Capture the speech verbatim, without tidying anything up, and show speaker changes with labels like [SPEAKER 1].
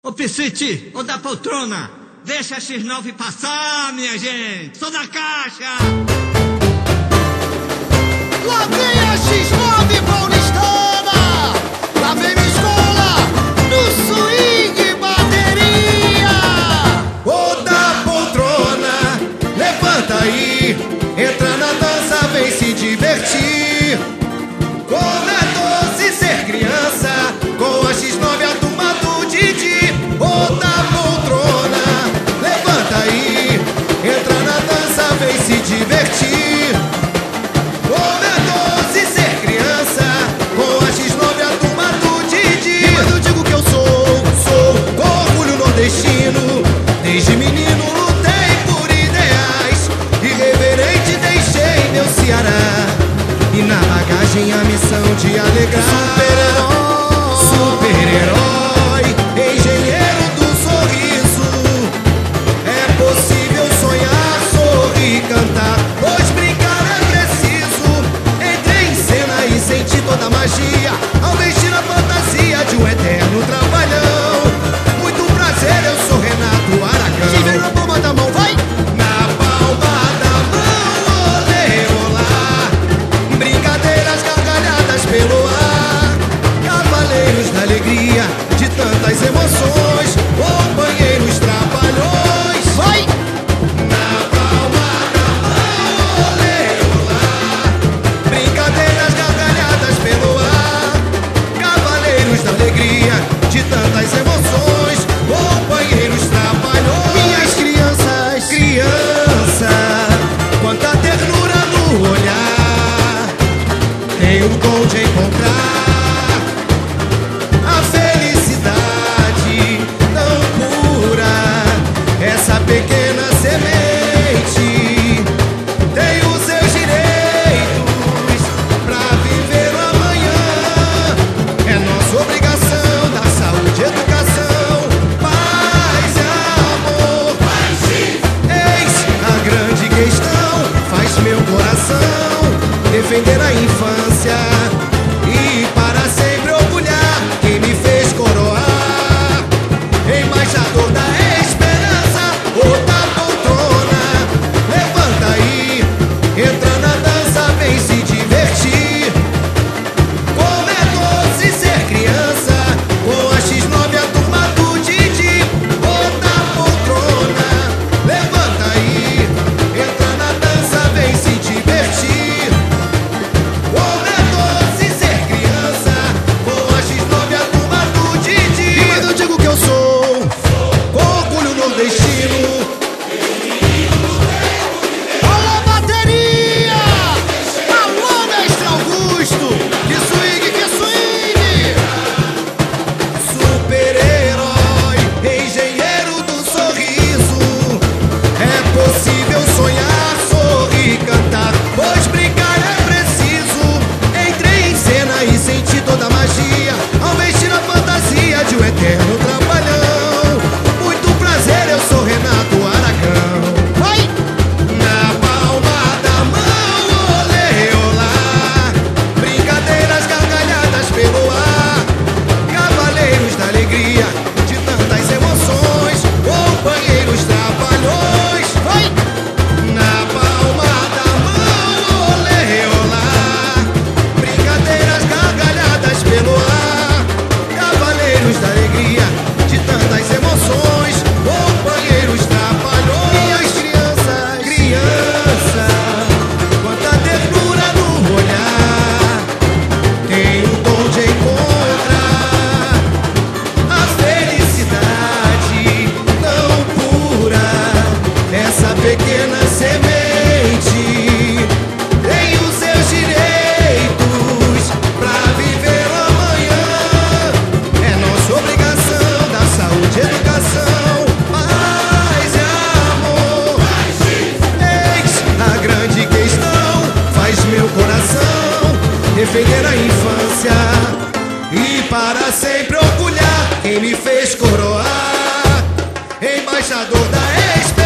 [SPEAKER 1] Ô Piscite, ô da poltrona, deixa a X nove passar, minha gente. Sou da caixa.
[SPEAKER 2] Lá vem a X nove paulistana, lá vem minha escola, no swing bateria.
[SPEAKER 3] Ô da poltrona, levanta aí, entra na dança, vem se divertir. Como é doce ser criança, com a X nove a turma do Didi. Ô da poltrona, levanta aí, entra na dança, vem se divertir. Como é doce ser criança, com a X nove a turma do Didi. Mas eu digo que eu sou, sou com orgulho nordestino. Desde menino lutei por ideais, irreverente deixei meu Ceará. E na bagagem a missão de alegrar. Super-herói, super-herói, engenheiro do sorriso. É possível sonhar, sorrir, cantar, pois brincar é preciso. Entrei em cena e senti toda a magia ao vestir a fantasia de um eterno trabalhão. Muito prazer, eu sou Renato Aragão.
[SPEAKER 2] Se vem na palma da mão, vai!
[SPEAKER 3] Na palma da mão, olê, olá. Brincadeiras, gargalhadas pelo ar. Cavaleiros da alegria, de tantas emoções. Companheiros trapalhões.
[SPEAKER 2] Vai!
[SPEAKER 3] Na palma da mão, olê, olá. Brincadeiras, gargalhadas pelo ar. Cavaleiros da alegria, de tantas emoções. Companheiros trapalhões.
[SPEAKER 2] Minhas crianças,
[SPEAKER 3] Criança, quanta ternura no olhar. Tem o dom de encontrar a felicidade tão pura. Essa pequena semente tem os seus direitos pra viver o amanhã. É nossa obrigação dar saúde, educação, paz e amor. Eis a grande questão, faz meu coração defender a infância e para sempre orgulhar quem me fez coroar. Embaixador da esperança, ô da poltrona, levanta aí, entra na dança, vem se divertir. Como é doce ser criança, com a X nove a turma do Didi. Ô da poltrona, levanta aí, entra na dança, vem se divertir. Como é doce ser criança, com a X nove a turma do Didi.
[SPEAKER 2] mas eu digo que eu sou.
[SPEAKER 3] Com orgulho nordestino.
[SPEAKER 2] Alô, bateria! Alô, mestre Augusto! Que swing, que swing!
[SPEAKER 3] Super-herói, engenheiro do sorriso. É possível sonhar, sorrir, cantar, pois brincar é preciso. Entrei em cena e senti toda a magia ao vestir a fantasia de um eterno trabalhão. Muito prazer, eu sou Renato Aragão.
[SPEAKER 2] Vai!
[SPEAKER 3] Na palma da mão, olê, olá. Brincadeiras, gargalhadas pelo ar. Cavaleiros da alegria, de tantas emoções. Companheiros trapalhões.
[SPEAKER 2] Vai!
[SPEAKER 3] Na palma da mão, olê, olá. Brincadeiras, gargalhadas pelo ar. Cavaleiros da alegria, de tantas emoções. Companheiros trapalhões.
[SPEAKER 2] Minhas crianças,
[SPEAKER 3] Criança, quanta ternura no olhar. Tem o dom de encontrar a felicidade tão pura. Essa pequena semente tem os seus direitos pra viver o amanhã. É nossa obrigação dar saúde, educação, paz e amor. Eis a grande questão, faz meu coração defender a infância e para sempre orgulhar quem me fez coroar. Embaixador da esperança.